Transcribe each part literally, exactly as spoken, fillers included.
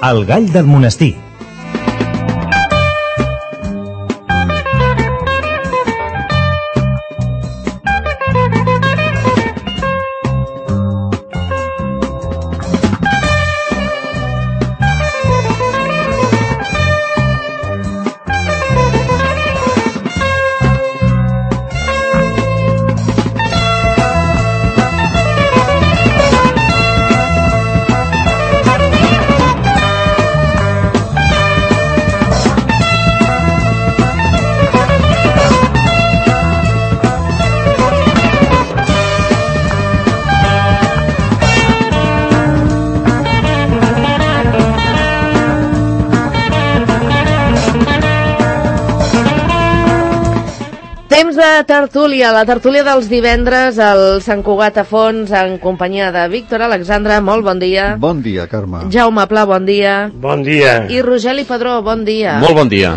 El gall del monestir. Temps de tertúlia, la tertúlia dels divendres al Sant Cugat a Fons en companyia de Víctor Alexandre, molt bon dia. Bon dia, Carme. Jaume Pla, bon dia. Bon dia. I Rogeli Padró, bon dia. Molt bon dia.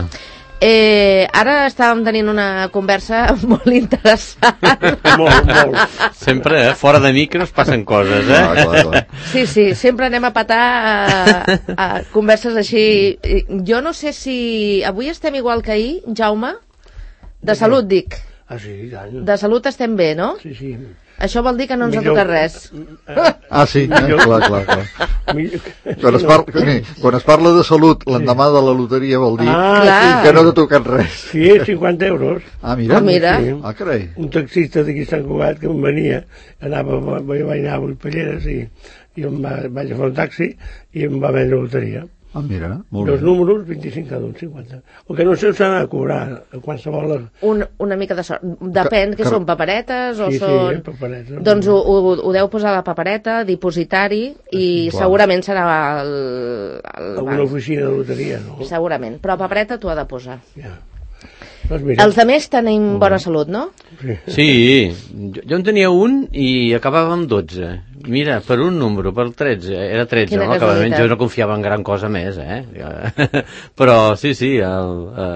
Eh, ara estàvem tenint una conversa molt interessant. molt, molt. Sempre, eh? Fora de micros passen coses, eh? Ah, clar, clar. Sí, sí, sempre anem a patar a, a converses així. Jo no sé si... Avui estem igual que ahir, Jaume? De salut, dic. Ah, sí, i tant. De salut estem bé, no? Sí, sí. Això vol dir que no ens Millor- ha tocat res. Ah, sí, eh? clar, clar, clar. Millor- Quan es, parla, quan es parla de salut l'endemà de la loteria vol dir Ah, Clar. que no t'ha tocat res. sí, cinquanta euros. Ah, mira. Ah, mira. Sí. Ah, carai. Un taxista d'aquí a Sant Cugat que em venia, anava, vaig anar a Vullpelleres i, i em va, vaig a fer un taxi i em va vendre loteria. Ah, mira, molt Dos bé. números, vint-i-cinc cada un, cinquanta. El que no sé s'ha de cobrar a qualsevol... Un, una mica de sort. Depèn, Que- que que- són paperetes o Sí, sí, són... paperetes. Doncs ho, ho, ho deu posar a la papereta, dipositari, i Clar. segurament serà el, el Alguna banc. oficina de loteria, no? Segurament, però papereta t'ho ha de posar. Ja. Doncs mira, Els altres tenim bona salut, no? sí. Sí, jo, jo en tenia un i acabava amb dotze. Mira, per un número, per tretze, era tretze, Quina no? Acabament, casualitat. jo no confiava en gran cosa més, eh? Però sí, sí, el,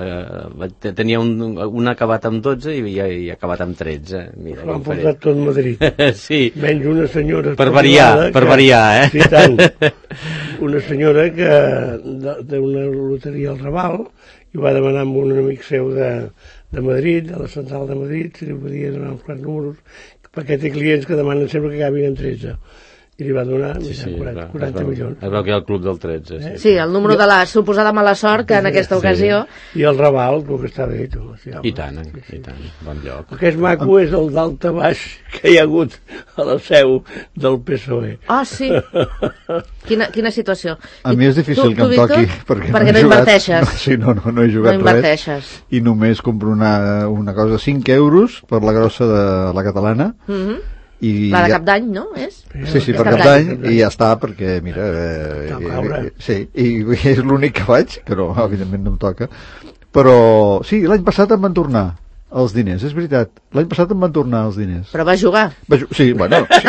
eh, tenia un, un acabat amb dotze i, i, i acabat amb tretze. Mira, L'han què en portat tot Madrid. faré? Sí, Menys una senyora... Per variar, espavilada per variar, eh? Sí, tant. Una senyora que d'una loteria al Raval i va demanar amb un amic seu de, de Madrid, de la central de Madrid, si li podia donar uns quants números, perquè té clients que demanen sempre que acabin en tretze. I li va donar sí, sí, quaranta, clar, quaranta es veu- milions. Es veu que hi ha el club del tretze, sí. Sí, el número de la suposada mala sort, que en aquesta Sí. ocasió... I el Raval, tu, que està bé, tu. Sí, home. I tant, i tant, bon lloc. El que és maco és el d'alta baix que hi ha hagut a la seu del P S O E. Ah, sí. Quina, quina situació. A I mi és difícil tu, que tu, em toqui Víctor? perquè, perquè no he jugat. inverteixes. No, sí, no, no, no he No jugat res inverteixes. i només compro una, una cosa, cinc euros per la grossa de la catalana Mhm. i La de ja- cap d'any, no? És? Sí, sí, És per Cap cap d'Any. d'any i ja està, perquè, mira, eh, Toca eh, caure. eh, sí, i és l'únic que faig, que no, evidentment no em toca, però sí, l'any passat em van tornar els diners, és veritat, l'any passat em van tornar els diners. Però vas jugar. Va, ju- sí, bueno, sí,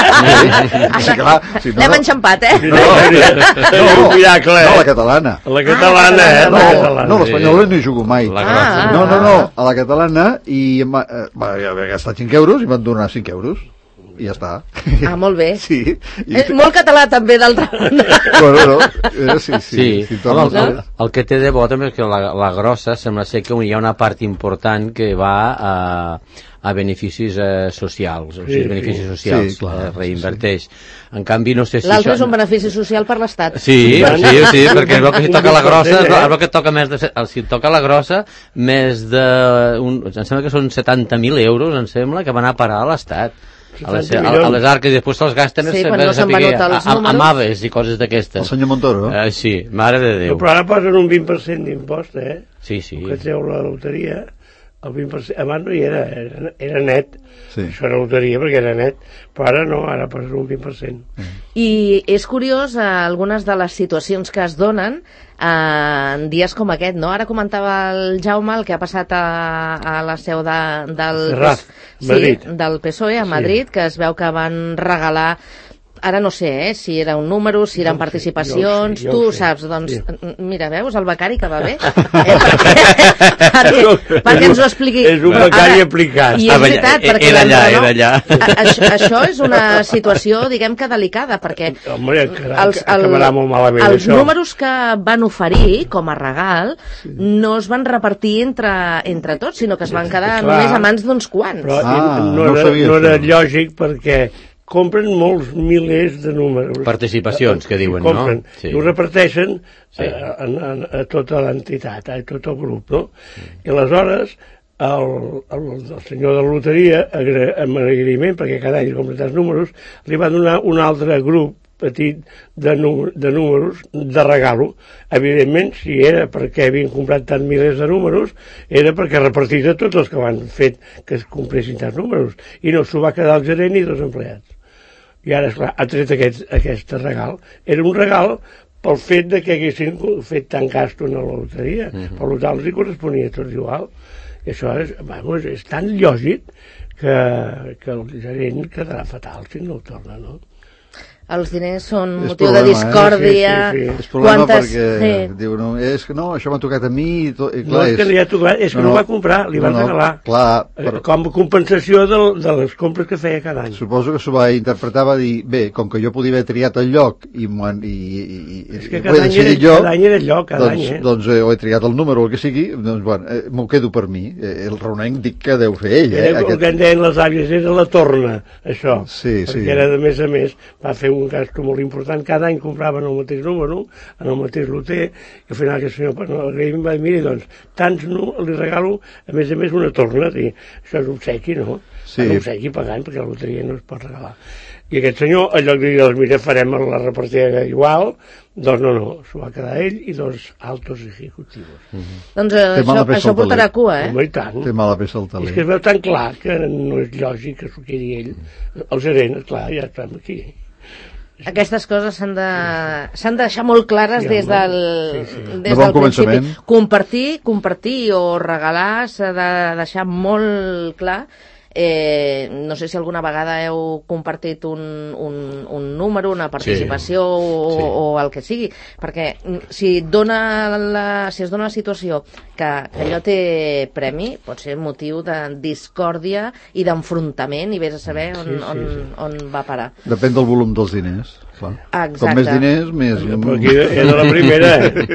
sí, sí, clar, sí, no, L'hem no, enxampat, eh? no, no, un miracle, no, eh? la catalana. La catalana, eh? No, La catalana. no, l'espanyola no hi jugo mai. La Ah, grossa. No, no, no, a la catalana i em va, eh, va haver gastat cinc euros i em van donar cinc euros i ja està. Ah, molt bé. Sí. I, És molt català, també, d'altra banda. bueno, no, eh, sí, sí. Sí, sí, home, el, torna- el, el que té de bo també és que la, la grossa sembla ser que hi ha una part important que va a, a beneficis eh, socials, o sigui, Sí, beneficis sí. socials, Sí, clar, eh, reinverteix. En canvi, no sé si L'altre és això... un benefici social per l'Estat. Sí, sí, sí, perquè es veu que si toca la grossa, Eh? es veu que et toca més de, se- si et toca la grossa, més de, un, em sembla que són setanta mil euros, em sembla, que van a parar a l'Estat. A les, a, a les arques i després se'ls gasten Sí, a, quan no se'n van notar els a, a, números. amb aves i coses El d'aquestes. senyor Montoro. Eh, sí, mare de Déu. Però ara posen un vint per cent d'impost, eh? Sí, sí. El que treu la loteria, el vint per cent, abans no hi era, era, era net. Sí. Això era loteria perquè era net, però ara no, ara posen un vint per cent. I és curiós eh, algunes de les situacions que es donen eh, en dies com aquest, no? Ara comentava el Jaume el que ha passat a, a la seu de, del, Ferraz, sí, Madrid. del P S O E a Madrid, que es veu que van regalar ara no sé, eh, si era un número, si eren Jo ho sé, participacions, jo ho sé, jo tu ho ho sé. saps, doncs, Sí. mira, veus, el becari que va bé, eh, perquè, perquè, perquè ens ho expliqui. És un Ara, becari aplicat. I és Ah, veritat, era perquè allà, l'entrenador- era allà. A- Això, això és una situació, diguem que delicada, perquè Home, els, acabarà molt malament, els això. números que van oferir com a regal no es van repartir entre, entre tots, sinó que es van quedar Clar. només a mans d'uns quants. Però Ah, no, no ho era, sabia, no era això. lògic perquè compren molts milers de números. Participacions, que diuen, compren, no? Sí. I ho reparteixen Sí. a, a, a, a tota l'entitat, a tot el grup, no? I aleshores el, el, el senyor de la loteria, agra, amb agraïment, perquè cada any compra tants números, li va donar un altre grup petit de, nú de números de regalo. Evidentment, si era perquè havien comprat tants milers de números, era perquè repartit a tots els que van fet que es compressin tants números. I no s'ho va quedar el gerent i dos empleats. I ara, esclar, ha tret aquest, aquest regal. Era un regal pel fet de que haguessin fet tant gasto en la loteria. Mm-hmm. Per tant, els hi corresponia tot igual. I això és, vamos, és tan lògic que, que el gerent quedarà fatal si no el torna, no? Els diners són És motiu problema, de eh? discòrdia. Sí, sí, sí. És problema Quantes... perquè Sí. diu, no, és que no, això m'ha tocat a mi i, tot, i No clar, és que li ha tocat, és que no, no va comprar, li van no, regalar. Clar, Eh, però Com a compensació de, de les compres que feia cada any. suposo que s'ho va interpretar, va dir, bé, com que jo podia haver triat el lloc i, m'ho han- i, i, i, És que i ho he cada any, era, decidit jo, cada any era el lloc, cada doncs, any, eh? doncs eh, ho he triat el número o el que sigui, doncs bueno, eh, m'ho quedo per mi. Eh, el raonament dic que deu fer ell, eh? Era el que en deien les àvies, era la torna, això. Sí, perquè sí. era, de més a més, va fer un gasto molt important. Cada any compraven el mateix número, en el mateix loter, i al final aquest senyor, per no, agraïm, va dir, miri, doncs, tants no, li regalo, a més a més, una torna. I això és obsequi, no? Sí. Un obsequi pagant, perquè la loteria no es pot regalar. I aquest senyor, en lloc de dir, doncs, mira, farem la repartida igual, doncs no, no, s'ho va quedar ell i dos altos ejecutivos. Doncs eh, Té mala això, peça això al portarà taler. cua, eh? Home, i tant. Té mala peça al És taler. que es veu tan clar que no és lògic que s'ho quedi ell. El gerent, clar, ja estem aquí. Aquestes coses s'han de, s'han de deixar molt clares Sí, des home. del, Sí, sí. des De bon del principi. començament. Compartir, compartir o regalar s'ha de deixar molt clar. Eh, no sé si alguna vegada heu compartit un, un, un número, una participació sí. O, Sí. o el que sigui, perquè mm, si, et dona la, si es dona la situació que, que allò té premi, pot ser motiu de discòrdia i d'enfrontament i vés a saber on, Sí, sí, on, sí. on va parar. Depèn del volum dels diners, clar. Exacte. Com més diners, més... Però aquí era la primera.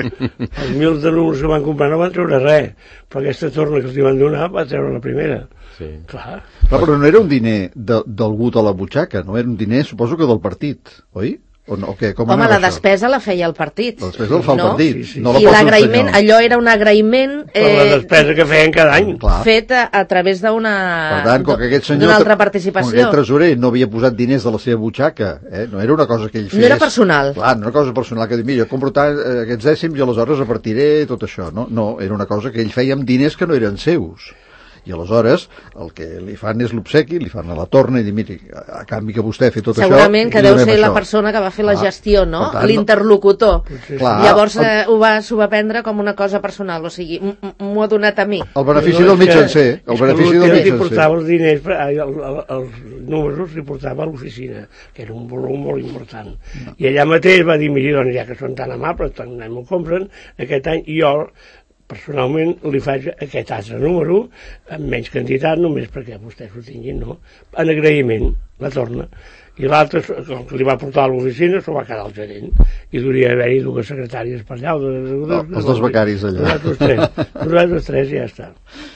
Els mils de números que van comprar no van treure res, però aquesta torna que els hi van donar va treure la primera. Sí. Clar. Clar, però no era un diner de, d'algú de la butxaca, no? Era un diner, suposo que del partit, oi? O no? O què? Com Home, anava la això? despesa la feia el partit. La despesa el fa el no? partit, Sí, sí. no la I posa el l'agraïment, senyor. allò era un agraïment Per la eh, despesa que feien cada any. Clar. fet a, a través d'una Per tant, com que aquest senyor, d'una altra com que participació. aquest tresorer no havia posat diners de la seva butxaca, eh? No era una cosa que ell fes... No era personal. Clar, no era una cosa personal, que diu, mira, jo compro tant, eh, aquests dècims i aleshores repartiré tot això, no? No, era una cosa que ell feia amb diners que no eren seus. I aleshores el que li fan és l'obsequi, li fan a la torna i dir, miri, a, a canvi que vostè ha fet tot Segurament això... que li deu donem ser la això. persona que va fer la Clar. gestió, no? Per tant, no- L'interlocutor. Clar, Llavors el- eh, ho va, s'ho va prendre com una cosa personal, o sigui, m- m- m'ho ha donat a mi. El benefici No, del és que- mitjancer, és el que benefici del l'hotel li mitjancer. portava els diners, ai, el, el, els números li portava a l'oficina, que era un volum molt important. No. I allà mateix va dir, miri, doncs ja que són tan amables, tant anem ho compren, aquest any, i jo personalment li faig aquest altre número amb menys quantitat, només perquè vostès ho tinguin, no? En agraïment, la torna. I l'altre, com que li va portar a l'oficina, s'ho va quedar el gerent. I hauria d'haver-hi dues secretàries per allà. O de, de, de, Els dos becaris allà. Nosaltres tres, nosaltres tres i ja està.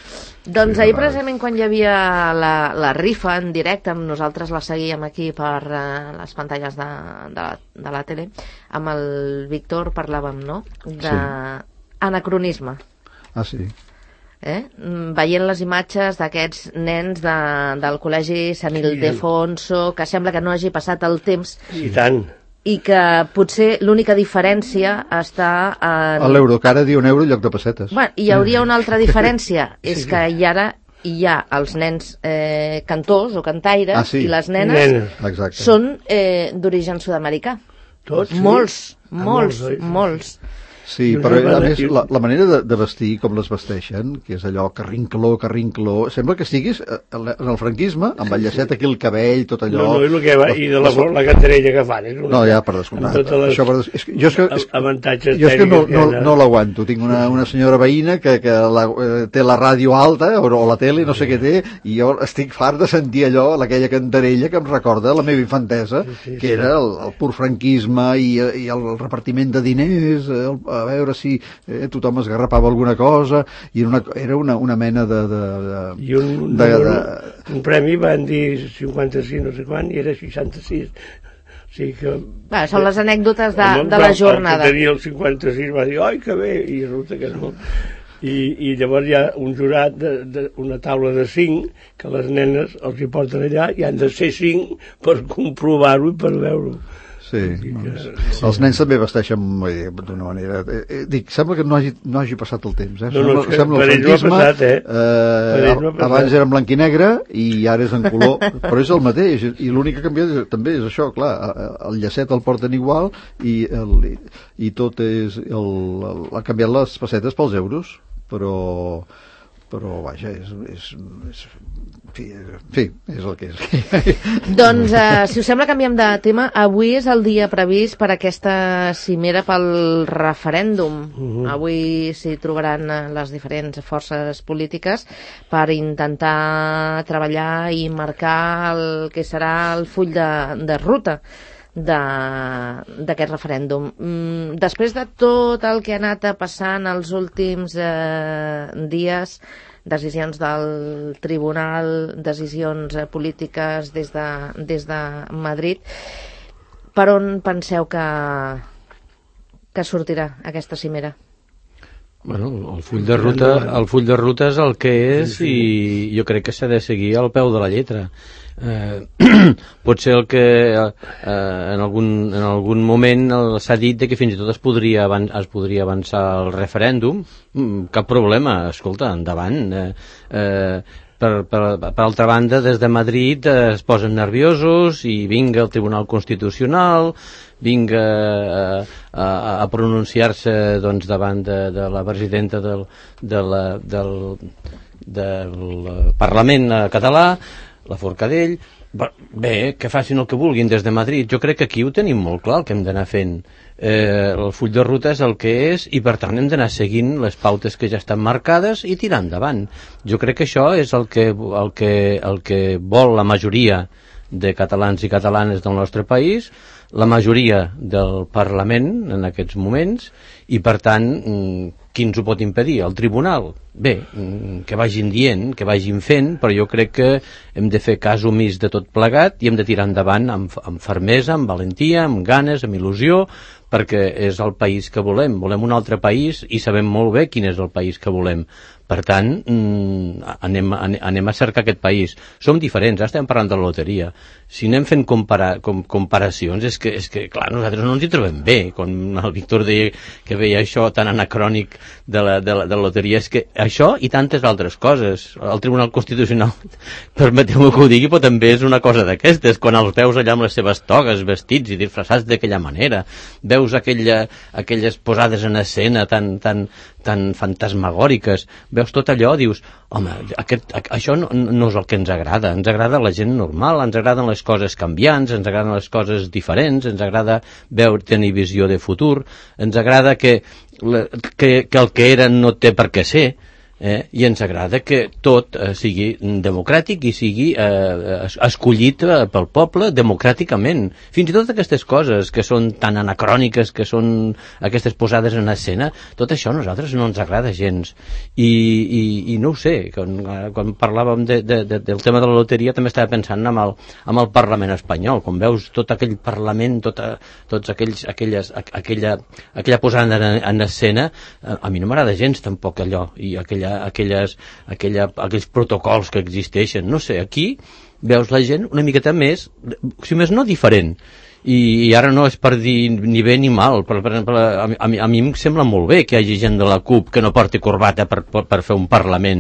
Doncs ahir, precisament, quan hi havia la, la rifa en directe, amb nosaltres la seguíem aquí per uh, les pantalles de, de, la, de la tele, amb el Víctor parlàvem, no?, de anacronisme. Ah, sí. Eh? Mm, veient les imatges d'aquests nens de, del col·legi Sant Ildefonso, que sembla que no hagi passat el temps I tant. i que potser l'única diferència està en... A l'euro, que ara diu un euro en lloc de pessetes. Bueno, hi hauria una altra diferència, és que hi ara hi ha els nens eh, cantors o cantaires Ah, sí. i les nenes Nenes. Exacte. són eh, d'origen sud-americà. Tots, sí. Molts, Ah, molts, molts, oi? molts. Sí, però a més la, la manera de, de vestir com les vesteixen, que és allò carrincló, carrincló, sembla que estiguis en el franquisme, amb el llacet aquí el cabell, tot allò... No, no, i, que va, i de la, la cantarella que fan. És una, no, ja, per descomptat. Les, això per des... és que, jo és que, és, avantatges jo és que no, no, no l'aguanto. Tinc una, una senyora veïna que, que la, eh, té la ràdio alta, o, o la tele, no sé sí. què té, i jo estic fart de sentir allò, aquella cantarella que em recorda la meva infantesa, sí, sí, que sí. era el, el pur franquisme i, i el repartiment de diners, el, a veure si eh, tothom es garrapava alguna cosa, i era una, era una, una mena de... de, de I un, de, de, un, un premi van dir cinquanta-sis no sé quan, i era seixanta-sis. O sigui que... Va, són les anècdotes de, de la jornada. El que tenia el cinquanta-sis va dir, oi, que bé, i resulta que no. I, i llavors hi ha un jurat de, de una taula de cinc que les nenes els hi porten allà i han de ser cinc per comprovar-ho i per veure-ho. Sí, els nens també vesteixen d'una manera... Eh, eh, dic, sembla que no hagi, no hagi passat el temps, eh? No, no, sembla, sembla el franquisme, passat, eh? eh abans era en blanc i negre i ara és en color, però és el mateix, i l'únic que ha canviat també és això, clar, el llacet el porten igual i, el, i tot és... El, el, ha canviat les pessetes pels euros, però... però vaja, és, és, és en fi, en fi, és el que és. Doncs, eh, si us sembla, canviem de tema. Avui és el dia previst per aquesta cimera pel referèndum. Uh-huh. Avui s'hi trobaran les diferents forces polítiques per intentar treballar i marcar el que serà el full de, de ruta d'aquest referèndum. Mm, després de tot el que ha anat passant els últims eh, dies, decisions del tribunal, decisions eh, polítiques des de, des de Madrid, per on penseu que, que sortirà aquesta cimera? Bueno, el full de ruta, el full de ruta és el que és i jo crec que s'ha de seguir al peu de la lletra. Eh, pot ser el que eh, en, algun, en algun moment s'ha dit de que fins i tot es podria, avan, es podria avançar el referèndum. Mm, cap problema, escolta, endavant. Eh, eh, per, per, per altra banda, des de Madrid eh, es posen nerviosos i vinga el Tribunal Constitucional, vinga a, a, a pronunciar-se doncs, davant de, de la presidenta del, de la, del, del Parlament català, la Forcadell. Bé, que facin el que vulguin des de Madrid. Jo crec que aquí ho tenim molt clar, el que hem d'anar fent. Eh, el full de ruta és el que és i per tant hem d'anar seguint les pautes que ja estan marcades i tirar endavant. Jo crec que això és el que, el que, el que vol la majoria de catalans i catalanes del nostre país, la majoria del Parlament en aquests moments, i per tant qui ens ho pot impedir? El tribunal? Bé, que vagin dient, que vagin fent, però jo crec que hem de fer cas omís de tot plegat i hem de tirar endavant amb, amb fermesa, amb valentia, amb ganes, amb il·lusió, perquè és el país que volem. Volem un altre país i sabem molt bé quin és el país que volem. Per tant, anem, anem a cercar aquest país. Som diferents, ara estem parlant de la loteria. Si anem fent compara, com, comparacions, és que, és que, clar, nosaltres no ens hi trobem bé. Quan el Víctor deia que veia això tan anacrònic de la, de la, de la loteria, és que això i tantes altres coses. El Tribunal Constitucional, permeteu-me que ho digui, però també és una cosa d'aquestes. Quan els veus allà amb les seves togues, vestits i disfressats d'aquella manera, veus aquella, aquelles posades en escena tan, tan, tan fantasmagòriques, veus tot allò, dius, home, aquest, això no, no és el que ens agrada. Ens agrada la gent normal, ens agraden les coses canviants, ens agraden les coses diferents, ens agrada veure, tenir visió de futur, ens agrada que, que, que el que era no té per què ser, eh? I ens agrada que tot eh, sigui democràtic i sigui eh, escollit eh, pel poble democràticament. Fins i tot aquestes coses que són tan anacròniques, que són aquestes posades en escena, tot això a nosaltres no ens agrada gens. I, i, i no ho sé, quan, quan parlàvem de, de, de, del tema de la loteria també estava pensant en el, en el Parlament espanyol, quan veus tot aquell Parlament, tota, tots aquells, aquelles, aquella, aquella posada en, en escena, a, a mi no m'agrada gens tampoc allò, i aquella Aquelles, aquella, aquells protocols que existeixen, no sé, aquí veus la gent una miqueta més, si més no diferent, i, i ara no és per dir ni bé ni mal, per, per exemple, a, a, mi, a mi em sembla molt bé que hi hagi gent de la CUP que no porti corbata per, per, per fer un Parlament.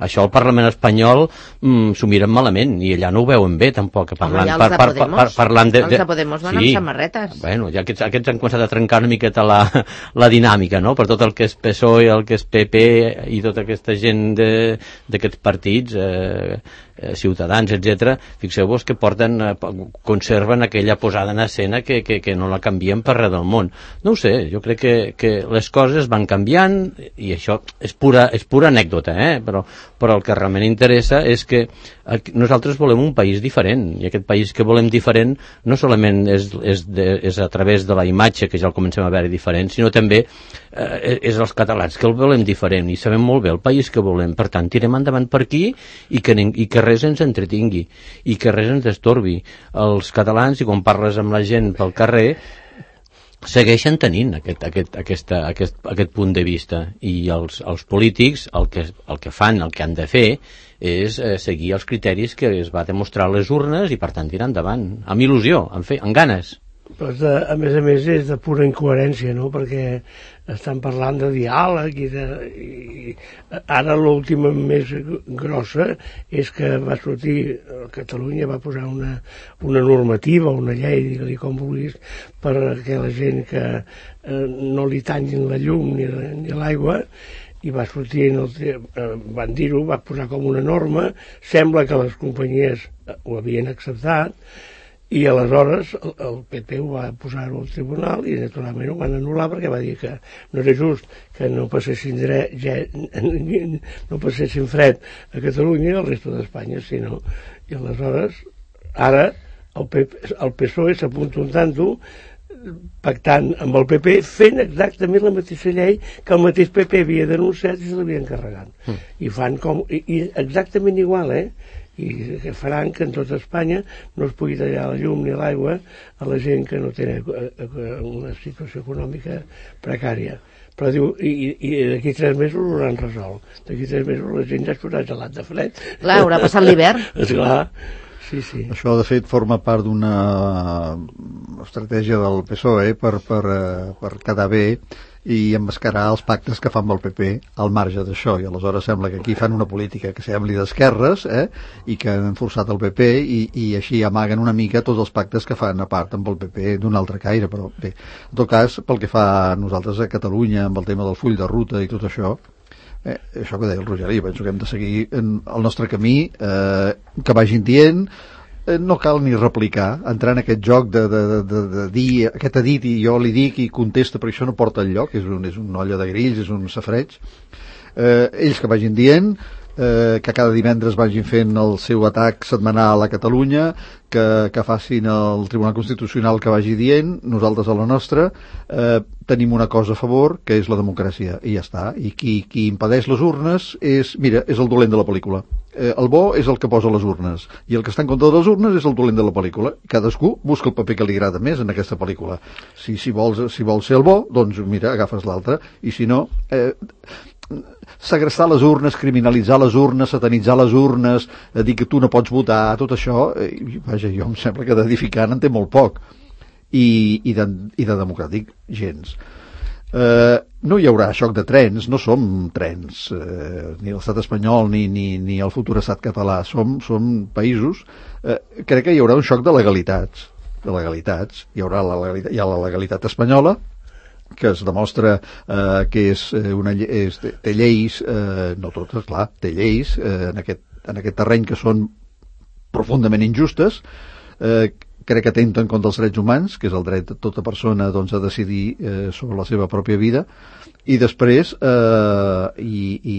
Això el Parlament espanyol mm, s'ho miren malament, i allà no ho veuen bé, tampoc. Parlant, Home, ja els de Podemos, par, par, parlant de, de... els de Podemos van sí, amb samarretes. Bueno, ja aquests, aquests han començat a trencar una miqueta la, la dinàmica, no? Per tot el que és P S O E, el que és P P i tota aquesta gent d'aquests partits, eh, eh, Ciutadans, etcètera. Fixeu-vos que porten, eh, conserven aquella posada en escena que, que, que no la canvien per res del món. No ho sé, jo crec que, que les coses van canviant, i això és pura, és pura anècdota, eh? però, però el que realment interessa és que nosaltres volem un país diferent, i aquest país que volem diferent no solament és, és, de, és a través de la imatge, que ja el comencem a veure diferent, sinó també eh, és els catalans que el volem diferent, i sabem molt bé el país que volem. Per tant, tirem endavant per aquí, i que, i que res ens entretingui, i que res ens destorbi. Els catalans, i quan parles amb la gent pel carrer, segueixen tenint aquest, aquest, aquesta, aquest, aquest punt de vista, i els, els polítics el que, el que fan, el que han de fer és eh, seguir els criteris que es va demostrar a les urnes, i per tant tirar endavant amb il·lusió, amb, fe, amb ganes. Però de, a més a més és de pura incoherència, no? Perquè estan parlant de diàleg i, de, i ara l'última més grossa és que va sortir, Catalunya va posar una, una normativa, una llei, digue-li com vulguis, perquè la gent que eh, no li tallin la llum ni, ni l'aigua, i va sortir, en el, eh, van dir-ho, va posar com una norma, sembla que les companyies ho havien acceptat, i aleshores el, el P P ho va posar-ho al tribunal, i naturalment ho van anul·lar perquè va dir que no era just que no passessin, dre, ja, no passessin fred a Catalunya i al resta d'Espanya, sinó, i aleshores ara el, P P, el P S O E s'apunta un tanto pactant amb el P P, fent exactament la mateixa llei que el mateix P P havia denunciat i se l'havien carregat. Mm. I fan com, i, i exactament igual, eh? I que faran que en tota Espanya no es pugui tallar la llum ni l'aigua a la gent que no té una situació econòmica precària. Però diu, i, i d'aquí tres mesos ho hauran resolt. D'aquí tres mesos la gent ja es posarà gelat de fred. Clar, haurà passat l'hivern. Esclar. Sí, sí. Això, de fet, forma part d'una estratègia del P S O E per, per, per quedar bé i emmascarar els pactes que fan amb el P P al marge d'això, i aleshores sembla que aquí fan una política que sembli d'esquerres, eh, i que han forçat el P P, i, i així amaguen una mica tots els pactes que fan a part amb el P P d'un altre caire. Però bé, en tot cas, pel que fa a nosaltres a Catalunya, amb el tema del full de ruta i tot això, eh, això que deia el Roger, jo penso que hem de seguir en el nostre camí, eh, que vagin dient, no cal ni replicar, entrar en aquest joc de, de, de, de dir, aquest ha dit i jo li dic i contesta, però això no porta enlloc, és, un, és una olla de grills, és un safreig. Eh, ells que vagin dient, eh, que cada divendres vagin fent el seu atac setmanal a Catalunya, que, que facin el Tribunal Constitucional que vagi dient, nosaltres a la nostra, eh, tenim una cosa a favor, que és la democràcia, i ja està. I qui, qui impedeix les urnes és, mira, és el dolent de la pel·lícula. Eh, el bo és el que posa les urnes, i el que està en contra de les urnes és el dolent de la pel·lícula. Cadascú busca el paper que li agrada més en aquesta pel·lícula. Si, si, vols, si vols ser el bo, doncs mira, agafes l'altre, i si no... Eh, segrestar les urnes, criminalitzar les urnes, satanitzar les urnes, eh, dir que tu no pots votar, tot això, eh, vaja, jo em sembla que d'edificant en té molt poc, i, i, de, i de democràtic gens. Eh, no hi haurà xoc de trens, no som trens, eh, ni l'estat espanyol ni, ni, ni el futur estat català, som, som països. Eh, crec que hi haurà un xoc de legalitats, de legalitats, hi haurà la legalitat, hi ha la legalitat espanyola, que es demostra eh, que és una, és, té lleis, eh, no totes, clar, té lleis eh, en, aquest, en aquest terreny que són profundament injustes, eh, crec que atenten contra els drets humans, que és el dret de tota persona, doncs, a decidir eh, sobre la seva pròpia vida, i després eh, i, i,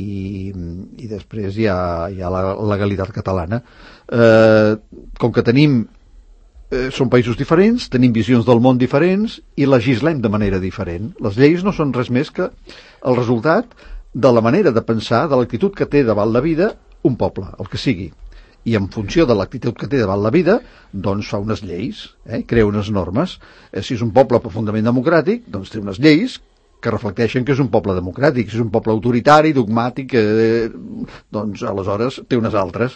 i després hi ha, hi ha la legalitat catalana. Eh, com que tenim Eh, són països diferents, tenim visions del món diferents i legislem de manera diferent. Les lleis no són res més que el resultat de la manera de pensar, de l'actitud que té davant la vida un poble, el que sigui. I en funció de l'actitud que té davant la vida, doncs fa unes lleis, eh, crea unes normes. Eh, si és un poble profundament democràtic, doncs té unes lleis que reflecteixen que és un poble democràtic. Si és un poble autoritari, dogmàtic, eh, doncs aleshores té unes altres.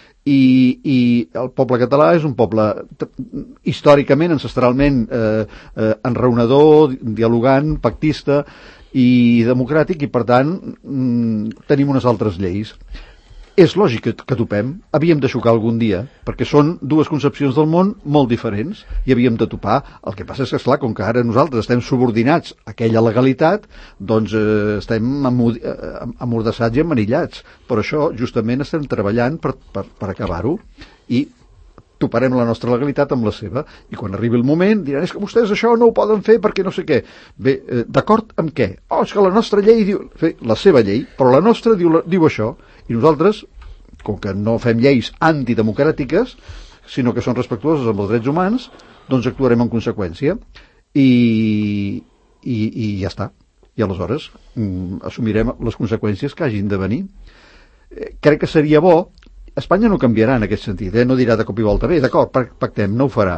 I, i el poble català és un poble històricament, ancestralment eh, eh, enraonador, dialogant, pactista i democràtic, i per tant mm, tenim unes altres lleis. és lògic que, que topem, havíem de xocar algun dia, perquè són dues concepcions del món molt diferents i havíem de topar. El que passa és que, esclar, com que ara nosaltres estem subordinats a aquella legalitat, doncs eh, estem amordassats i amanillats. Per això, justament, estem treballant per, per, per acabar-ho i toparem la nostra legalitat amb la seva, i quan arribi el moment diran, és que vostès això no ho poden fer perquè no sé què. Bé, eh, d'acord amb què? Oh, és que la nostra llei diu... Bé, la seva llei, però la nostra diu, diu això, i nosaltres, com que no fem lleis antidemocràtiques, sinó que són respectuoses amb els drets humans, doncs actuarem en conseqüència. I, i, i ja està. I aleshores mm, assumirem les conseqüències que hagin de venir. Eh, crec que seria bo. Espanya no canviarà en aquest sentit, eh? No dirà de cop i volta, bé, d'acord, pactem, no ho farà.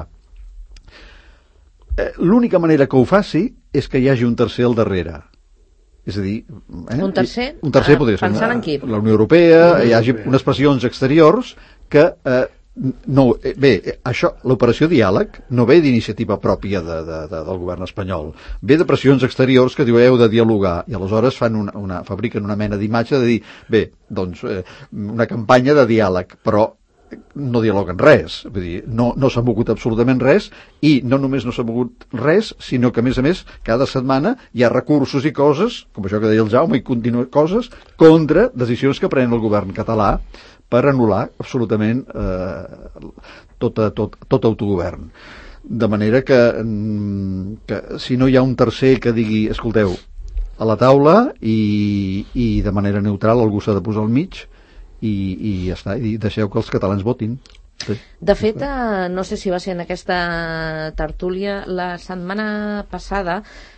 Eh, l'única manera que ho faci és que hi hagi un tercer al darrere. És a dir... Eh? Un tercer? Un tercer ah, podria ser pensant en qui? La Unió Europea, hi hagi unes pressions exteriors que... Eh, no, eh, bé, això, l'operació diàleg no ve d'iniciativa pròpia de, de, de, del govern espanyol, ve de pressions exteriors que diu heu de dialogar, i aleshores fan una, una, fabriquen una mena d'imatge de dir, bé, doncs eh, una campanya de diàleg, però no dialoguen res, vull dir, no, no s'ha mogut absolutament res, i no només no s'ha mogut res, sinó que a més a més cada setmana hi ha recursos i coses, com això que deia el Jaume, i continuen coses contra decisions que pren el govern català per anul·lar absolutament eh, tot, tot, tot autogovern. De manera que, que si no hi ha un tercer que digui, escolteu, a la taula i, i de manera neutral algú s'ha de posar al mig i, i ja està, i deixeu que els catalans votin. Sí. De fet, eh, no sé si va ser en aquesta tertúlia, la setmana passada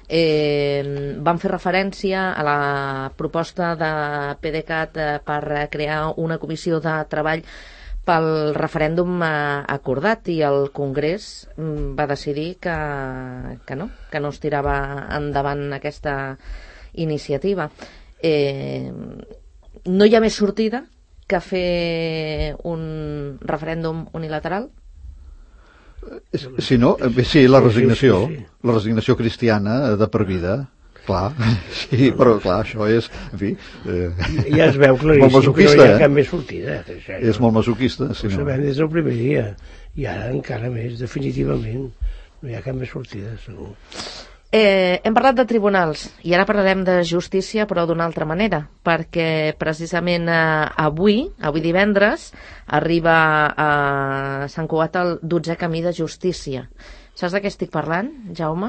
eh, van fer referència a la proposta de PDeCAT eh, per crear una comissió de treball pel referèndum eh, acordat, i el Congrés mm, va decidir que, que no, que no es tirava endavant aquesta iniciativa. Eh, no hi ha més sortida que fer un referèndum unilateral? Si no, sí, la resignació, la resignació cristiana de per vida, clar, sí, però clar, això és, en fi... Eh, ja es veu claríssim que no hi ha cap més sortida. Això, és molt masoquista. Si ho no. sabem des del primer dia, i ara encara més, definitivament, no hi ha cap més sortida, segur. Eh, hem parlat de tribunals i ara parlarem de justícia, però d'una altra manera, perquè precisament eh, avui, avui divendres, arriba a Sant Cugat el dotzè camí de justícia. Saps de què estic parlant, Jaume?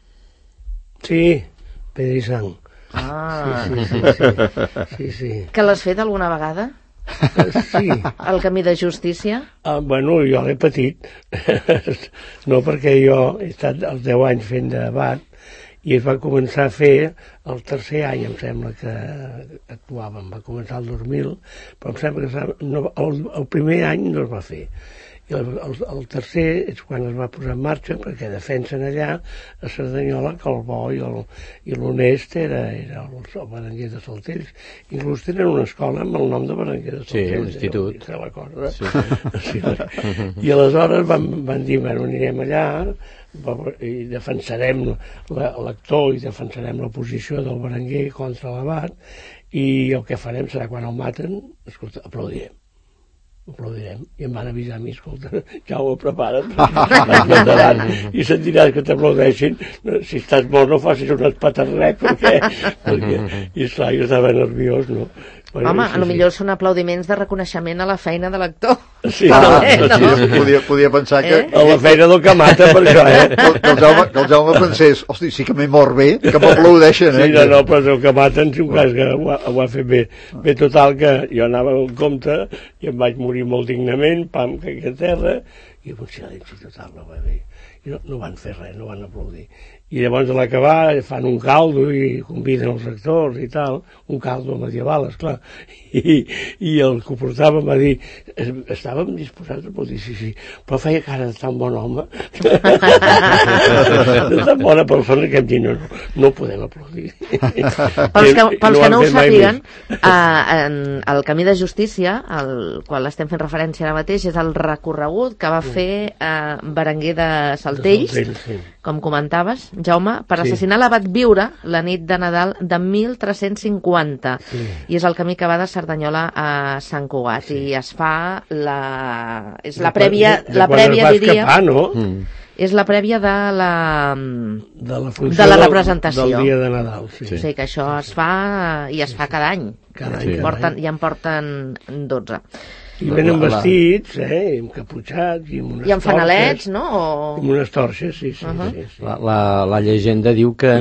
Sí, Pedri Sang. Ah. Sí, sí, sí, sí, sí, sí. Que l'has fet alguna vegada? Sí. El camí de justícia? Ah, bueno, jo l'he patit. No, perquè jo he estat els deu anys fent de bat i es va començar a fer el tercer any, em sembla que actuàvem, va començar el dos mil, però em sembla que no, el, el primer any no es va fer. I el, el, el tercer és quan es va posar en marxa, perquè defensen allà a Cerdanyola que el bo i l'honest era, era el, el Berenguer de Saltells. Inclús tenen una escola amb el nom de Berenguer de Saltells. Sí, l'institut. La cosa. Sí. Sí. I aleshores van, van dir, bueno, anirem allà i defensarem l'actor i defensarem la posició del Berenguer contra l'Abat, i el que farem serà quan el maten, escolta, aplaudirem. aplaudirem, i em van avisar a mi, escolta, ja ho prepara't, i sentiràs que t'aplaudeixin, si estàs mort no facis un espatarrec, perquè, perquè, i esclar, jo estava nerviós, no? Bueno, home, sí, potser sí. Són aplaudiments de reconeixement a la feina de l'actor. Sí, ah, eh, no? Sí, podia, podia pensar que... Eh? A la feina del que mata, per això, eh? Que, que, el Jaume, que el Jaume pensés, hosti, sí que m'he mort bé, que m'aplaudeixen, eh? Sí, no, no, però el que maten, si un cas que ho ha, ho ha fet bé. Bé, total, que jo anava al compte i em vaig morir molt dignament, pam, caig a terra, i un silenci total, no va bé. I no, no van fer res, no van aplaudir. I llavors a l'acabar fan un caldo i conviden els actors i tal, un caldo medieval, esclar, i, i el que ho portava em va dir, estàvem disposats a aplaudir, sí, sí, però feia cara de tan bon home, de tan bona persona, que em diu, no, no, no podem aplaudir. Pels que, pels que no ho sàpiguen, eh, el camí de justícia, al qual estem fent referència ara mateix, és el recorregut que va fer eh, Berenguer de Saltells, de Saltells, sí. Com comentaves, Jaume, per Sí. assassinar l'abat Viure la nit de Nadal de mil tres-cents cinquanta. Sí. I és el camí que va de Cerdanyola a Sant Cugat. Sí. I es fa la... És De la quan- prèvia, de- de la quan es prèvia va diria... escapar, no? Mm. És la prèvia de la... De la funció de la del- representació. del dia de Nadal, sí. O sigui que això es fa i es fa cada any. Cada Sí. any, cada Porten, any. ja en porten dotze. I venen La- la- vestits, eh, encaputxats, i amb unes I amb fanalets, torxes, no? O... amb unes torxes, sí, sí, Uh-huh. sí, sí. La, la, la llegenda diu que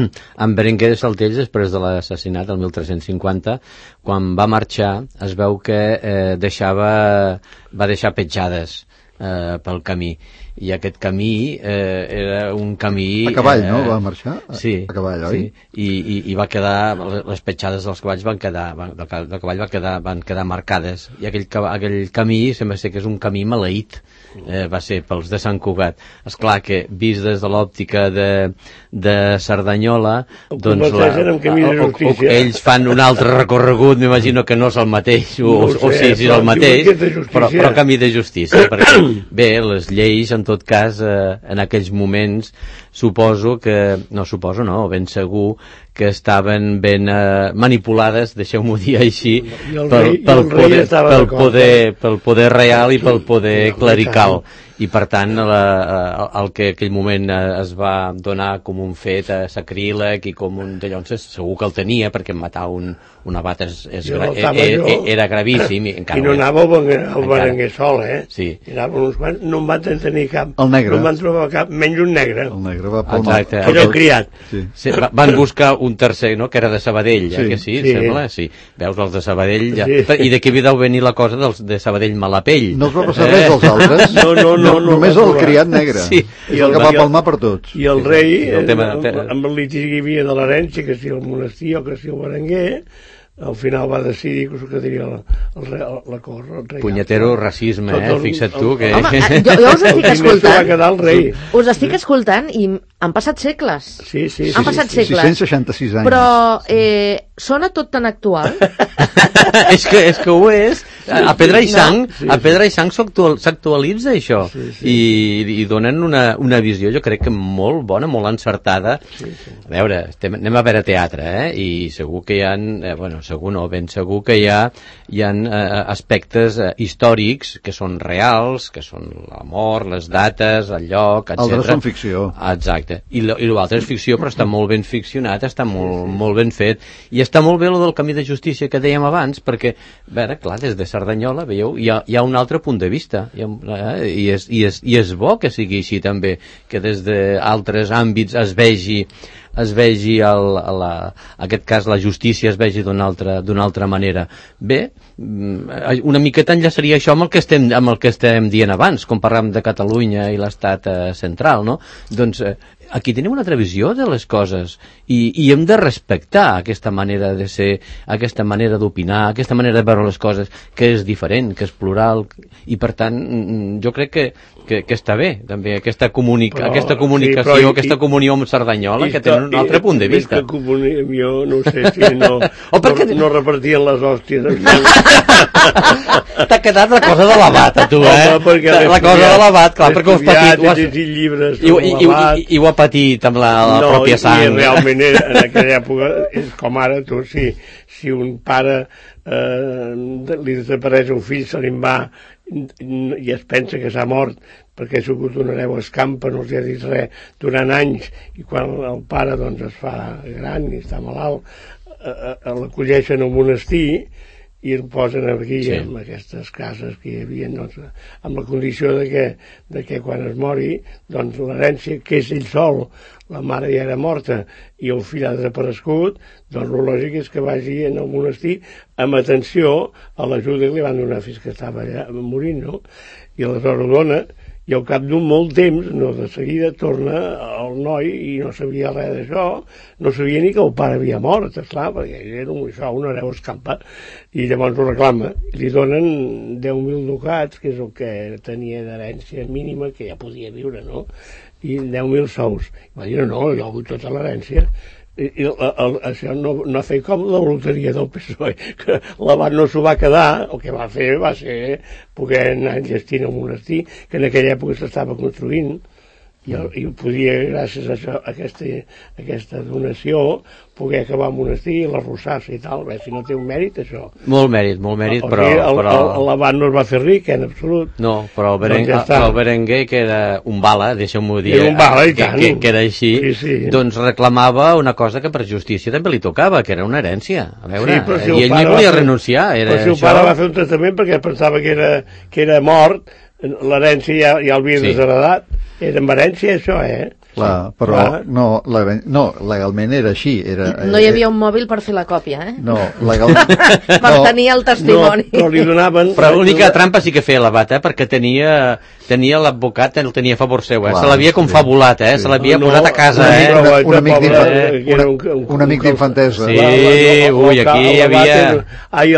en Berenguer de Saltells, després de l'assassinat, el mil tres-cents cinquanta, quan va marxar, es veu que eh, deixava, va deixar petjades eh, pel camí. I aquest camí eh, era un camí... A cavall, eh, no? Va marxar? A- Sí. a cavall, oi? Sí. I, i, i va quedar, les petjades dels cavalls van quedar, van, del, ca- del cavall va quedar, van quedar marcades. I aquell, ca- aquell camí sembla ser que és un camí maleït. Eh, va ser pels de Sant Cugat. És clar que, vist des de l'òptica de, de Cerdanyola, Ho doncs converteixen en camí de o- o- justícia. ells fan un altre recorregut, m'imagino que no és el mateix, o, No ho o, o sé, sí, sí és però el mateix, diuen que és de justícia. però, però camí de justícia, perquè, bé, les lleis, en tot cas, eh, en aquells moments, suposo que, no suposo, no, ben segur, que estaven ben eh, manipulades, deixeu-m'ho dir així, I el pel, rei- i pel, el rei poder, estava pel, d'acord, poder, pel poder real i pel poder Sí, clerical. I per tant la, el que en aquell moment eh, es va donar com un fet eh, sacríleg i com un d'allò, segur que el tenia, perquè matar un, un abat és, és I gra, l'altar era, major. era gravíssim. I, encara I no ho és. anava el Berenguer, el Encara. Berenguer sol, eh? Sí. I anaven uns quants, no en van tenir cap. El negre. No en van trobar cap, menys un negre. El negre va pel mar. Exacte. Que era el criat. Sí. Sí, va- van buscar un tercer, no?, que era de Sabadell, eh, Sí. que sí, Sí. sembla? Sí. Veus, els de Sabadell, ja. Sí. I de què havia deu venir la cosa dels de Sabadell Malapell? No els va passar res als altres? No, no, no, no Només va el trobar. criat negre. Sí. És I el el- que va i el- palmar per tots. I el rei, el tema- eh, amb, amb el litigi que hi havia de l'herència, que si el monestir o que si el Berenguer, al final va decidir que s'ho quedaria la, el, re- la cor, el rei. Punyetero racisme, Tot eh? el- Fixa't tu, el- que... Home, eh, jo, jo us estic El primer s'ho va escoltant. quedar el rei. Us estic escoltant i han passat segles. Sí, sí, Han sí, passat sí. segles. sis-cents seixanta-sis anys. Però eh, sona tot tan actual. és, que, és que ho és. A Pedra i No. Sang, Sí, a sí. Pedra i Sang s'actual- s'actualitza això. Sí, sí. I, i donen una, una visió, jo crec que molt bona, molt encertada. Sí, sí. A veure, estem, anem a veure teatre, eh? I segur que hi ha, eh, bueno, segur no, ben segur que hi ha, hi ha eh, aspectes eh, històrics que són reals, que són la mort, les dates, el lloc, etcètera. Altres són ficció. Exacte. I lo- i l'altre és ficció, però està molt ben ficcionat, està molt, molt ben fet. I està molt bé lo del camí de justícia que dèiem abans, perquè, a veure, clar, des de Cerdanyola, veieu, hi ha, hi ha un altre punt de vista. Hi ha, eh, i, és, i, és, I és bo que sigui així també, que des d'altres àmbits es vegi es vegi el, la, en aquest cas la justícia es vegi d'una altra, d'una altra manera. Bé, mm, una miqueta enllaçaria això amb el que estem, amb el que estem dient abans, com parlàvem de Catalunya i l'estat eh, central, no? Doncs eh, aquí tenim una altra visió de les coses i, i hem de respectar aquesta manera de ser, aquesta manera d'opinar, aquesta manera de veure les coses, que és diferent, que és plural, i per tant mm, jo crec que, que, que està bé també aquesta, comunica, Però, aquesta comunicació, sí, però i- aquesta comunió amb Cerdanyola, I que tenen un i- altre punt de més vista. Que comuni- jo no sé si no, O perquè- no, no repartien les hòsties. T'ha quedat la cosa de l'abat, a tu, eh? Home, perquè la l'he cosa de estudiat- l'abat, clar, perquè ho has patit. Ho has... He llegit llibres I, sobre i, i, l'abat. i, I ho ha patit amb la, la no, pròpia sang. i realment era, en aquella època és com ara tu, si, si un pare eh, li desapareix un fill, se li en va i es pensa que s'ha mort perquè ha sigut un hereu escampa, no els ha dit res durant anys, i quan el pare doncs, es fa gran i està malalt, eh, eh, l'acolleixen al monestir i el posen aquí, Sí. en aquestes cases que hi havia, doncs, amb la condició de que, de que quan es mori, doncs l'herència, que és ell sol, la mare ja era morta i el fill ha desaparegut, doncs el lògic és que vagi en el monestir amb atenció a l'ajuda que li van donar fins que estava allà morint, no? I aleshores ho dona, i al cap d'un molt temps, no de seguida, torna el noi i no sabia res d'això, no sabia ni que el pare havia mort, esclar, perquè era un, això, un hereu escampat, i llavors ho reclama. Li donen deu mil ducats, que és el que tenia d'herència mínima, que ja podia viure, no? I deu mil sous. Va dir, no, no, jo vull tota l'herència. I, i el, el, això no, no feia com la loteria del P S O E, que l'abat no s'ho va quedar, el que va fer va ser poder anar enllestint al monestir, que en aquella època s'estava construint, I, el, i podia, gràcies a, això, a, aquesta, a aquesta donació, poder acabar el monestir i la rossassa i tal. Bé, si no té un mèrit, això. Molt mèrit, molt mèrit, o però... sigui, el, però... el, l'abat no es va fer ric, en absolut. No, però el, Beren... doncs ja el Berenguer, que era un bala, deixeu-m'ho dir, era un bala, i que, tant. que, que era així, sí, sí. doncs reclamava una cosa que per justícia també li tocava, que era una herència. A veure, sí, si i ell no hi volia fer... renunciar. Era però si el això... pare va fer un testament perquè pensava que era, que era mort, l'herència ja, ja l'havia sí. desheredat. Era amb herència, això, eh? Clar, però Clar. No, la, no, legalment era així. Era, no hi havia un mòbil per fer la còpia, eh? No, legalment... per no, tenir el testimoni. No, però li donaven... Però l'única trampa sí que feia l'abat, eh? Perquè tenia, tenia l'advocat, el tenia a favor seu, eh? Clar, se l'havia confabulat, eh? Sí. Se l'havia no, posat a casa, eh? Un, un amic d'infantesa. Un, un amic d'infantesa. Sí, ui, aquí hi havia... Ai,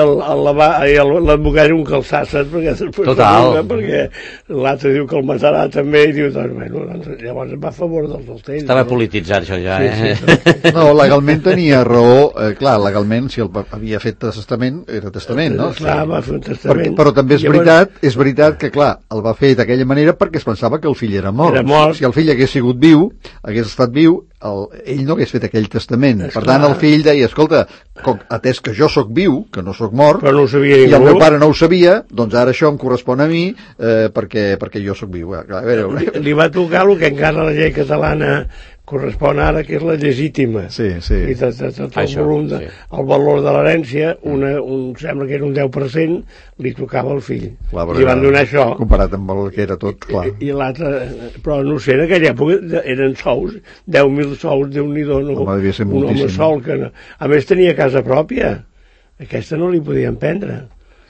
l'advocat era un calçat, saps? Perquè després Total. Perquè l'altre diu que el matarà també, i diu, doncs, bueno, doncs, llavors va a favor dels voltells. Estava polititzat, això ja, eh? Sí, sí, sí. No, legalment tenia raó, eh, clar, legalment, si el havia fet testament, era testament, no? Clar, va fer un testament. Perquè, però també és llavors... veritat, és veritat que, clar, el va fer d'aquella manera perquè es pensava que el fill era mort. Era mort. Si el fill hagués sigut viu, hagués estat viu, el, ell no hagués fet aquell testament. És per clar. tant, el fill deia, escolta, com, atès que jo sóc viu, que no sóc mort, però no ho sabia i el meu pare no ho sabia, doncs ara això em correspon a mi eh, perquè, perquè jo sóc viu. Eh? A veure, li, li va tocar el que encara la llei catalana correspon ara, que és la legítima. Sí, sí. I tot, tot, tot el Això, volum de, sí. el valor de l'herència, una, un, sembla que era un deu per cent, li tocava al fill. Clar, I van donar això. Comparat amb el que era tot, clar. I, i l'altre, però no sé, en aquella època eren sous, deu mil sous, Déu-n'hi-do, no? Home, devia ser un moltíssim. home sol que no. A més tenia casa pròpia, aquesta no li podien prendre.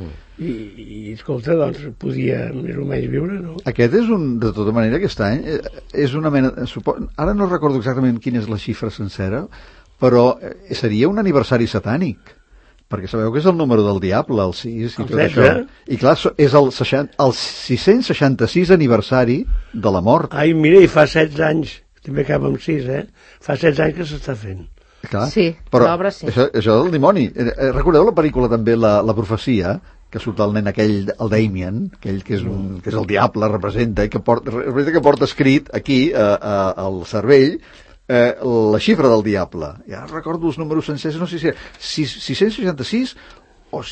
I, i escolta, doncs podia més o menys viure, no? Aquest és un, de tota manera, aquest any eh, és una mena, supo, ara no recordo exactament quina és la xifra sencera, però eh, seria un aniversari satànic, perquè sabeu que és el número del diable, el sis i el tot set, això, eh? i clar, és el, seixanta, el sis-cents seixanta-sis aniversari de la mort. Ai, mira, i fa setze anys, també acaba amb sis, eh? Fa setze anys que s'està fent. Clar, sí, però l'obra sí. Això, això del dimoni. Eh, recordeu la pel·lícula també, la, la profecia, que surt el nen aquell, el Damien, aquell que és, un, que és el diable, representa, i que porta, representa que porta escrit aquí, eh, eh, al cervell, eh, la xifra del diable. Ja recordo els números sencers, no sé si era sis-cents seixanta-sis o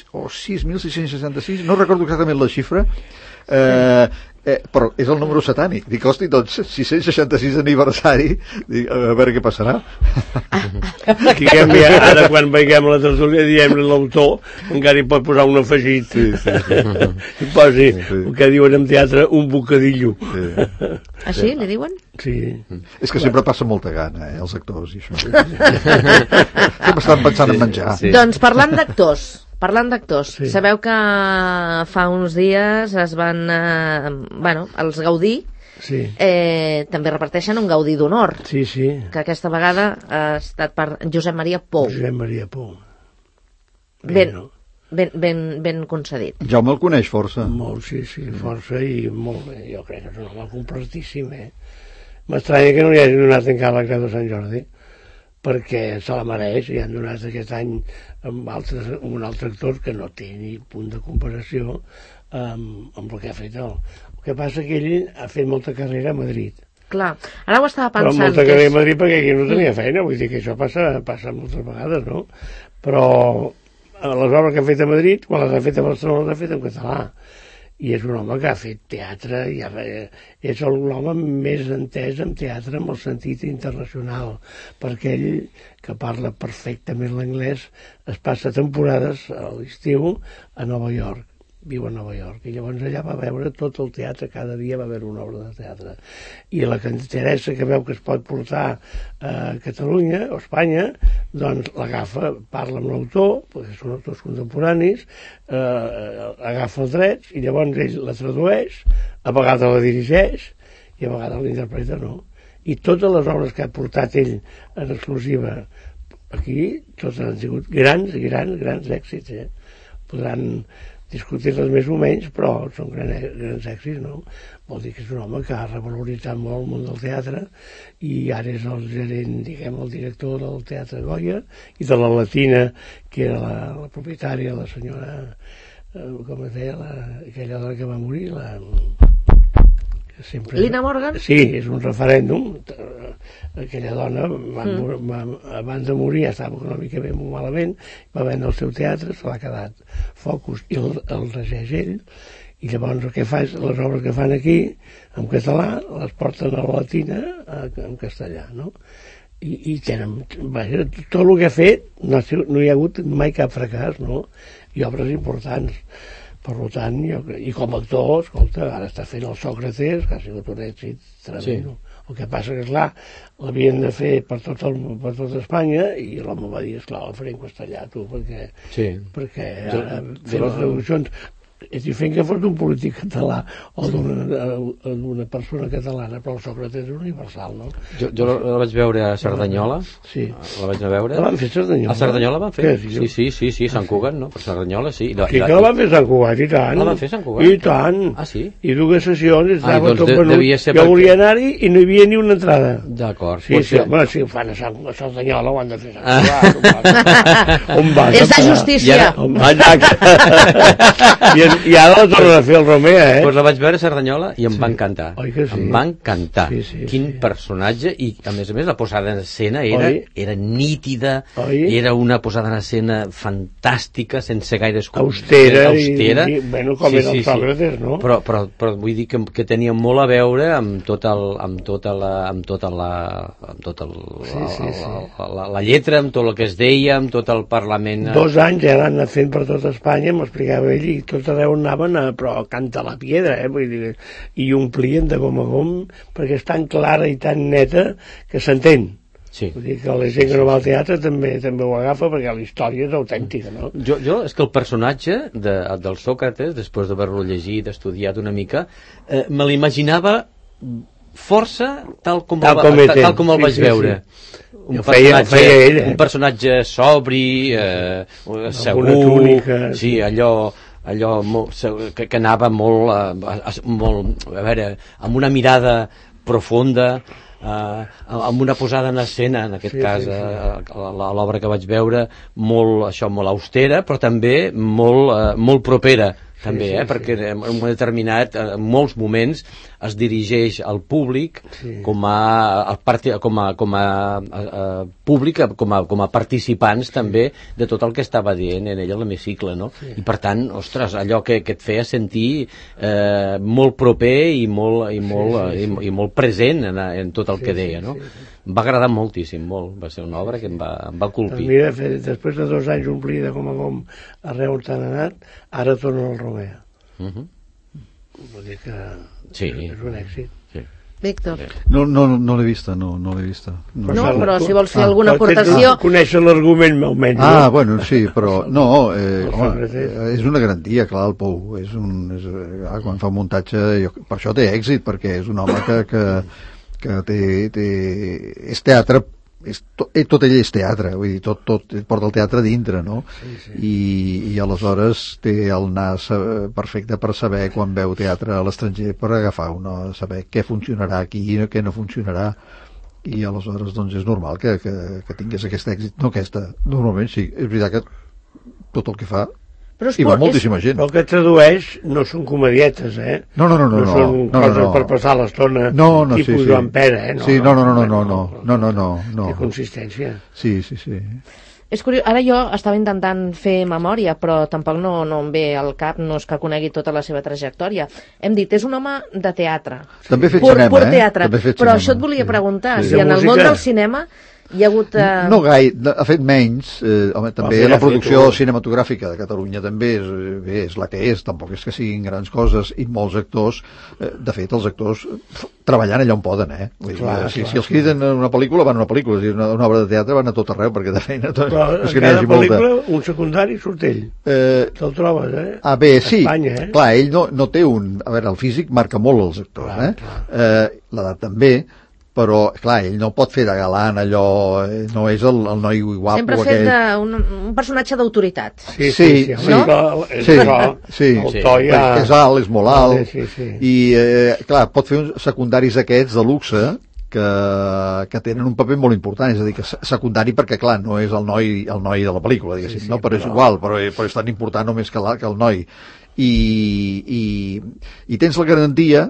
sis mil sis-cents seixanta-sis, no recordo exactament la xifra, eh, eh, però és el número satànic. Dic, hosti, doncs, sis-cents seixanta-sis aniversari, dic, a veure què passarà. Diguem, ja, ara quan veiem la tertúlia, diem l'autor, encara hi pot posar un afegit. Sí, sí, sí. I posi, sí, sí. el que diuen en teatre, un bocadillo. Sí. Ah, sí? Li diuen? Sí. És que sempre passa molta gana, eh, els actors, i això. Sempre estan pensant en menjar. Sí. Doncs parlant d'actors, parlant d'actors, Sí. sabeu que fa uns dies es van, eh, bueno, els Gaudí Sí, eh, també reparteixen un Gaudí d'honor, sí, sí. que aquesta vegada ha estat per Josep Maria Pou. Josep Maria Pou. Ben, no? ben, ben, ben concedit. Jaume el coneix força. Molt, sí, sí, força i molt bé. Jo crec que és un home completíssim, eh? M'estranya que no li hagin donat encara la Creu de Sant Jordi, perquè se la mereix, i han donat aquest any amb, altres, amb un altre actor que no té ni punt de comparació amb, amb el que ha fet el... El que passa que ell ha fet molta carrera a Madrid. Clar, ara ho estava Però pensant. molta que carrera és... a Madrid perquè aquí no tenia feina, vull dir que això passa, passa moltes vegades, no? Però les obres que ha fet a Madrid, quan les ha fet a Barcelona, les ha fet en català. I és un home que ha fet teatre, i ha, és l'home més entès en teatre amb el sentit internacional, perquè ell, que parla perfectament l'anglès, es passa temporades a l'estiu a Nova York, viu a Nova York, i llavors allà va veure tot el teatre, cada dia va veure una obra de teatre. I la que interessa que veu que es pot portar a Catalunya o Espanya, doncs l'agafa, parla amb l'autor, perquè són autors contemporanis, eh, agafa els drets, i llavors ell la tradueix, a vegades la dirigeix, i a vegades l'interpreta no. I totes les obres que ha portat ell en exclusiva aquí, totes han sigut grans, grans, grans èxits, eh? Podran discutir-les més o menys, però són gran, grans èxits, no? Vol dir que és un home que ha revaloritzat molt el món del teatre i ara és el gerent, diguem, el director del Teatre Goya i de la Latina, que era la, la propietària, la senyora, eh, com es deia, la, aquella dona que va morir, la... sempre... Lina Morgan? Sí, és un referèndum. Aquella dona, va, mm. va, abans de morir, ja estava econòmicament molt malament, va vendre el seu teatre, se l'ha quedat Focus i el, el regeix ell, i llavors el que fa és, les obres que fan aquí, en català, les porten a la latina en castellà, no? I, i tenen, vaja, tot el que ha fet no, no hi ha hagut mai cap fracàs, no? I obres importants. Per tant, jo, i com a actor, escolta, ara està fent el Sòcrates, que ha sigut un èxit tremendo. Sí. El que passa que, esclar, l'havien de fer per tot, el, per tot Espanya, i l'home va dir, esclar, el faré en castellà, tu, perquè, sí. perquè ara fer les traduccions... És diferent que fos d'un polític català o d'una persona catalana, però el Sòcrates és universal, no? Jo, jo la vaig veure a Cerdanyola. Sí. La vaig anar a veure. La van fer a Cerdanyola? A Cerdanyola van fer? Sí, sí, sí, sí, Sant Cugat, no? Per Cerdanyola, sí. Sí que la van fer a Sant Cugat, i tant. La van fer a Sant Cugat? I tant. Ah, sí? I dues sessions, estava ah, tot venut. Jo volia anar-hi i no hi havia ni una entrada. D'acord. Sí, sí, home, si ho fan a Cerdanyola ho han de fer a Sant Cugat. On vas? És de justícia. I ara la tornen a fer el Romea, eh? Doncs la vaig veure a Cerdanyola i em sí. va encantar. Oi que sí? Em va encantar. Sí, sí, Quin sí. personatge, i a més a més la posada en escena era, era nítida, Oi? era una posada en escena fantàstica, sense gaires... Austera, austera. I, i, bueno, com sí, era el Sòcrates, sí. no? Però, però, però vull dir que, que tenia molt a veure amb tot el, amb tota la, amb tota la, amb tot el, sí, sí, sí. La, la, la lletra, amb tot el que es deia, amb tot el Parlament... Dos anys ja l'han anat fent per tot Espanya, m'explicava ell, i tot arreu anaven a, però canta la piedra, eh? Vull dir, i omplien de gom a gom, perquè és tan clara i tan neta que s'entén. Sí. Vull dir que la gent que no va al teatre també també ho agafa, perquè la història és autèntica, no? Jo, jo és que el personatge de, del Sòcrates, després d'haver-lo llegit, estudiat una mica, eh, me l'imaginava força tal com tal el, com, tal, tal com el sí, vaig sí, veure. Sí. Un feia, personatge, feia ell, eh? un personatge sobri, eh, segur, túnica, sí, allò allò molt, que, que anava molt, eh, molt, a veure, amb una mirada profunda, eh, amb una posada en escena, en aquest sí, cas, sí, sí. Eh, l'obra que vaig veure, molt, això, molt austera, però també molt, eh, molt propera. També, sí, sí, eh? perquè sí. en un determinat, en molts moments es dirigeix al públic sí. com a, a, com a, com a, a, a públic, com a, com a participants també de tot el que estava dient en ell a l'hemicicle, no? Sí. I per tant, ostres, allò que, que et feia sentir eh, molt proper i molt, i molt, sí, sí, sí. I, i molt present en, en tot el sí, que deia, no? Sí, sí. Em va agradar moltíssim, molt. Va ser una obra que em va, em va colpir. Doncs mira, després de dos anys omplida com a com arreu on t'han anat, ara torna al Romea. Uh -huh. Vull dir que sí. és un èxit. Sí. Víctor. No, no, no l'he vista, no, no l'he vista. No, no però si vols fer ah, alguna aportació... Ah, conèixer l'argument, almenys. Ah, no? Bueno, sí, però no, eh, home, és una garantia, clar, el Pou. És un, és, ah, quan fa un muntatge, jo, per això té èxit, perquè és un home que... que que té, té, és teatre, és to, tot ell és teatre, vull dir, tot, tot porta el teatre dintre, no? Sí, sí. I, i aleshores té el nas perfecte per saber quan veu teatre a l'estranger, per agafar una, saber què funcionarà aquí i què no funcionarà, i aleshores doncs és normal que, que, que tingués aquest èxit, no aquesta, normalment sí, és veritat que tot el que fa però hi va moltíssima gent. Però el que tradueix no són comedietes, eh? No, no, no, no. No són no, coses no, no. per passar l'estona no, no, tipus sí, sí. Joan Pere, eh? No, sí, no, no, no, no, no, no, no, no, no, no. Té consistència. Sí, sí, sí. És curiós, ara jo estava intentant fer memòria, però tampoc no, no em ve al cap, no és que conegui tota la seva trajectòria. Hem dit, és un home de teatre. També ha fet pur, cinema, pur eh? teatre. També ha fet però cinema. Això et volia preguntar, sí. si en el món del cinema hi ha hagut... Eh... No gaire, ha fet menys, eh, home, també la producció cinematogràfica de Catalunya també és, bé, és la que és, tampoc és que siguin grans coses, i molts actors, eh, de fet els actors treballant allà on poden, eh? Vull dir, clar, si, clar, si els criden a una pel·lícula, van a una pel·lícula, si una, una obra de teatre van a tot arreu, perquè de feina tot, però és que en cada pel·lícula molta. Un secundari surt ell, eh, te'l trobes, eh? Ah, bé, sí, Espanya, eh? Clar, ell no, no té un... A veure, el físic marca molt els actors, clar, eh? Clar. Eh, l'edat també, però, clar, ell no pot fer de galant allò, no és el, el noi guapo sempre ha fet aquell... un, un personatge d'autoritat. Sí, sí, sí, sí, no? sí, sí, sí, sí. Ja... és alt, és molt alt, sí, sí, sí. I eh, clar, pot fer uns secundaris aquests de luxe que, que tenen un paper molt important, és a dir, que secundari perquè, clar, no és el noi, el noi de la pel·lícula, diguéssim, sí, sí, no? Però, però és igual, però, però és tan important només que, la, que el noi. I, i, i tens la garantia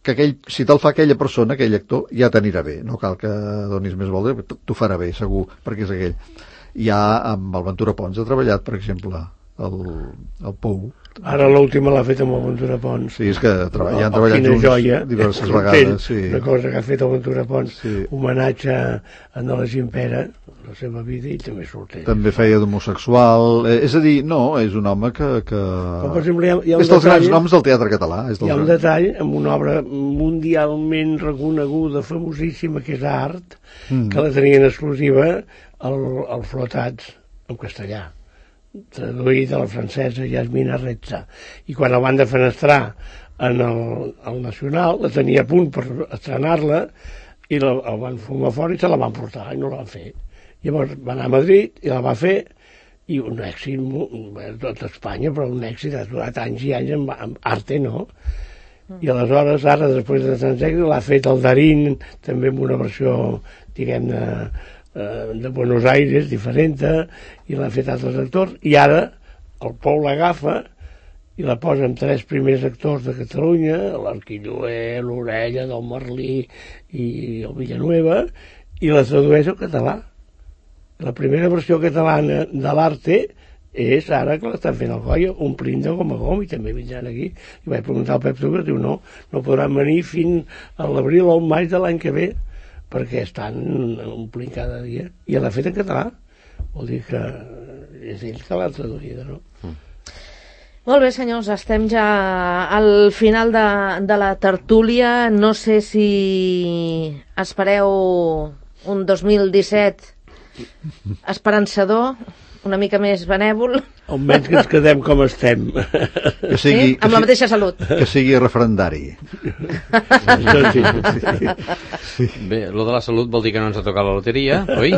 que aquell, si te'l fa aquella persona, aquell actor, ja t'anirà bé. No cal que donis més volta, t'ho farà bé, segur, perquè és aquell. Ja amb el Ventura Pons ha treballat, per exemple, el, el Pou. Ara l'última l'ha fet amb el Ventura Pons. Sí, és que treba, ja han treballat junts joia, diverses vegades. Sí. Una cosa que ha fet el Ventura Pons, sí. Homenatge a la Gimpera, la seva vida, i també surt ell. També feia d'homosexual, eh, és a dir, no, és un home que... que... Però, per exemple, hi ha, hi ha és dels grans noms del teatre català. És hi ha un detall amb una obra mundialment reconeguda, famosíssima, que és Art, mm. que la tenien exclusiva al, al Flotats, en castellà, traduït a la francesa Yasmina Reza, i quan el van defenestrar en el, el Nacional la tenia a punt per estrenar-la i la, el van fumar fora i se la van portar i no la van fer. Llavors va anar a Madrid i la va fer, i un èxit tot Espanya, però un èxit ha durat anys i anys amb, amb Arte, no? I aleshores ara, després de tants èxits, l'ha fet el Darín també amb una versió, diguem-ne, de Buenos Aires, diferent, i l'han fet altres actors, i ara el Pou l'agafa i la posa amb tres primers actors de Catalunya, l'Arquilloé, l'Orella, del Merlí i el Villanueva, i la tradueix al català. La primera versió catalana de l'Arte és ara que l'estan fent al Goya, omplint de gom a gom, i també vindran aquí. I vaig preguntar al Pep Tugas, diu no, no podran venir fins a l'abril o al maig de l'any que ve, perquè estan omplint cada dia, i l'ha fet en català, vol dir que és ell que l'ha traduïda, no? Mm. Molt bé, senyors, estem ja al final de, de la tertúlia. No sé si espereu un dos mil disset esperançador, una mica més benèvol. Almenys que ens quedem com estem. Que sigui, sí? Amb la mateixa salut. Que sigui referendari. Sí, sí. Sí. Bé, lo de la salut vol dir que no ens ha tocat la loteria, oi?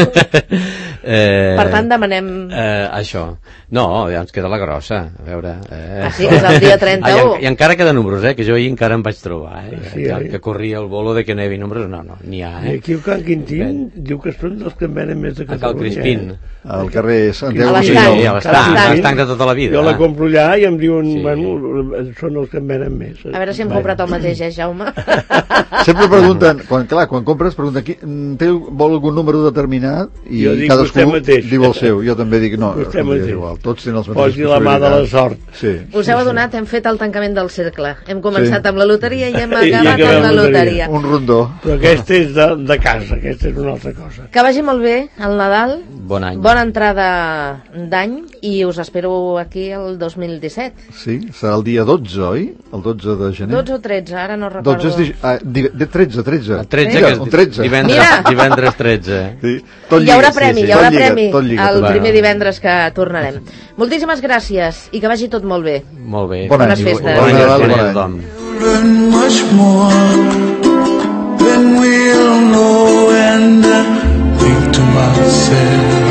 eh, per tant, demanem... Eh, això. No, ja ens queda la grossa. A veure... Eh. Ah, sí, que és el dia trenta-u. Ah, i, I encara queda números, eh? Que jo ahir encara em vaig trobar, eh? Sí, que, oi? que corria el bolo de que n'hi havia números. No, no, n'hi ha, eh? I aquí el Can Quintín diu que són dels que en venen més de Catalunya. A Cal Crispín. Eh? Al carrer Santiago. A l'estanc. Sí, a l'estanc, a l'estanc de tota la vida. Jo la compro allà i em diuen, Sí. bueno, són els que en venen més. A veure si hem comprat el mateix, eh, Jaume? Sempre pregunten, quan, clar, quan compres, pregunten qui, té, vol algun número determinat i Jo dic vostè cadascú mateix. diu el seu. Jo també dic, no, Vostè és mateix. igual, tots tenen els mateixos Posi la mà de la sort. Sí. Us heu adonat, hem fet el tancament del cercle. Hem començat Sí. amb la loteria i hem I acabat acabem amb la la loteria. Un rondó. Però aquesta és de, de casa, aquesta és una altra cosa. Que vagi molt bé el Nadal. Bon any. Bona entrada d'any i us espero aquí el dos mil disset. Sí, serà el dia dotze, oi? El dotze de gener. dotze o tretze, ara no recordo. dotze és di... ah, di... de tretze, tretze. El tretze, Mira, que és un tretze. divendres, Mira. divendres tretze. Sí. Tot Hi haurà lliga, premi, sí, sí. hi haurà Tot lliga, premi tot lliga, el tot primer lliga. divendres que tornarem. Moltíssimes gràcies i que vagi tot molt bé. Molt bé. Bon any. Bones festes. Bon Nadal, bon any. Tothom. Learn much more than we'll know, and I think to myself